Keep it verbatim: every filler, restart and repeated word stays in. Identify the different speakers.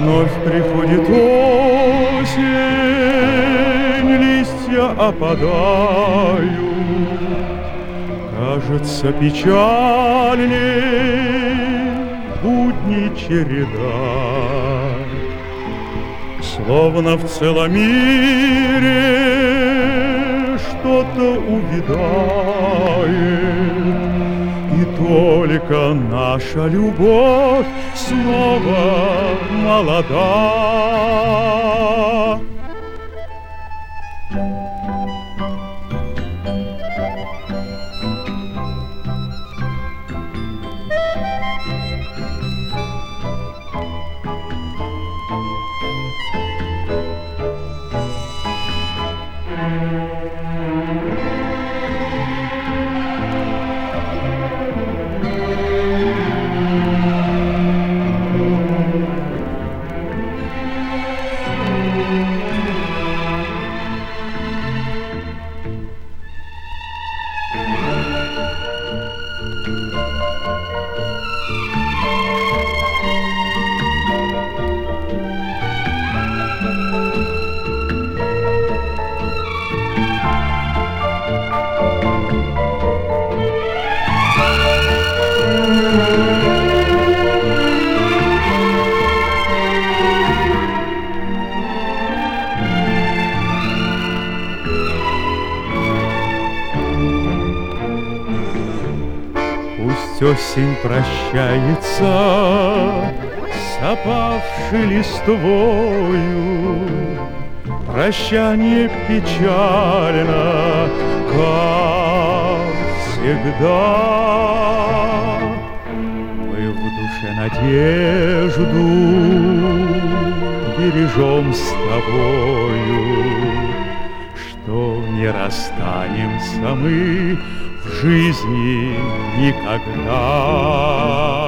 Speaker 1: Вновь приходит осень, листья опадают, кажется, печальней будни череда. Словно в целом мире что-то увядает, и только наша любовь снова молода. Пусть осень прощается с опавшей листвою, прощание печально, как всегда. Мы в душе надежду бережем с тобою, что не расстанемся мы в жизни никогда.